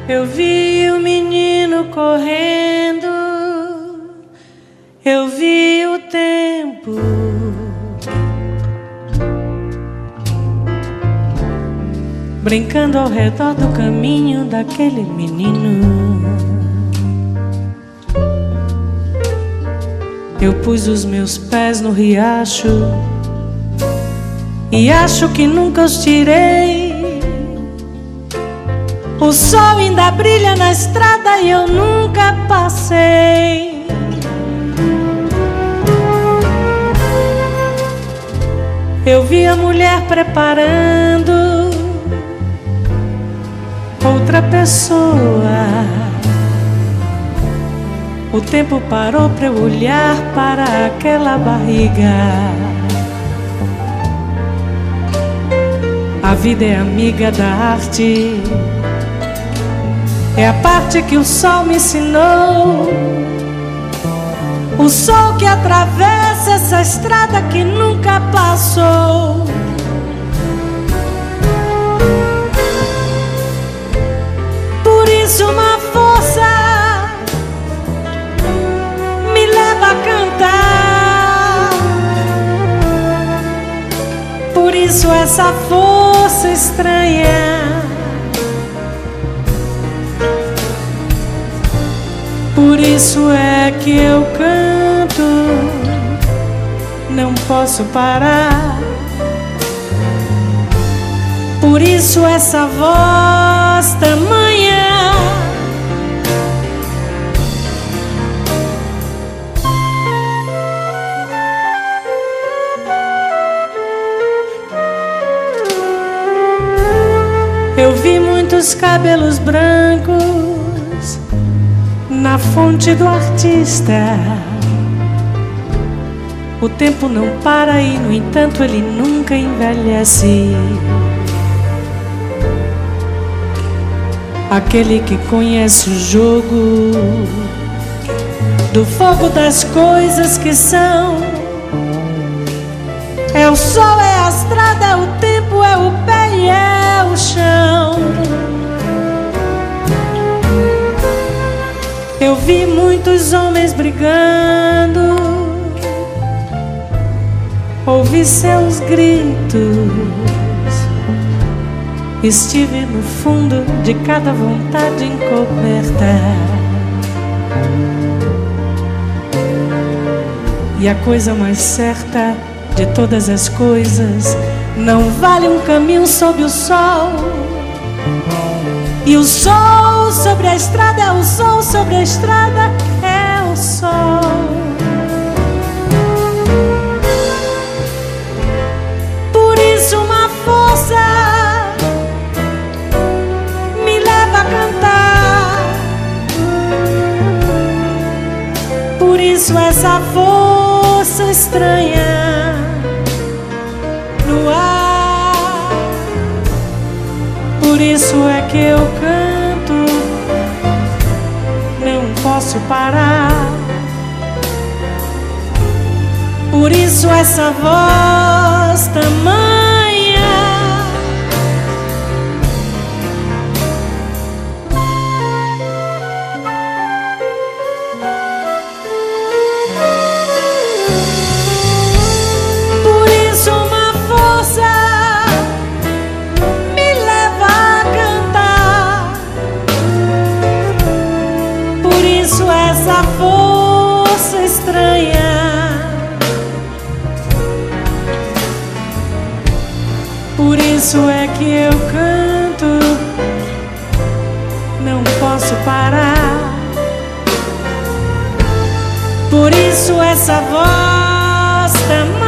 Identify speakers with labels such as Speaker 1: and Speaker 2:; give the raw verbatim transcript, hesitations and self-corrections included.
Speaker 1: Eu vi o menino correndo, eu vi o tempo brincando ao redor do caminho daquele menino. Eu pus os meus pés no riacho e acho que nunca os tirei. O sol ainda brilha na estrada e eu nunca passei. Eu vi a mulher preparando outra pessoa. O tempo parou para eu olhar para aquela barriga. A vida é amiga da arte, é a parte que o sol me ensinou. O sol que atravessa essa estrada que nunca passou. Por isso uma força me leva a cantar. Por isso essa força estranha. Por isso é que eu canto, não posso parar. Por isso essa voz tamanha. Eu vi muitos cabelos brancos na fonte do artista. O tempo não para e, no entanto, ele nunca envelhece. Aquele que conhece o jogo do fogo das coisas que são. É o sol, é a estrada, é o tempo, é o pé e é o chão. Eu vi muitos homens brigando, ouvi seus gritos, estive no fundo de cada vontade encoberta. E a coisa mais certa de todas as coisas, não vale um caminho sob o sol. E o sol sobre a estrada é o sol sobre a estrada é o sol. Por isso uma força me leva a cantar. Por isso essa força estranha no ar. Por isso é que eu canto, não posso parar. Por isso essa voz tamanha. Por isso uma força me leva a cantar. Por isso essa força estranha. Por isso é que eu canto, não posso parar. Por isso essa voz também.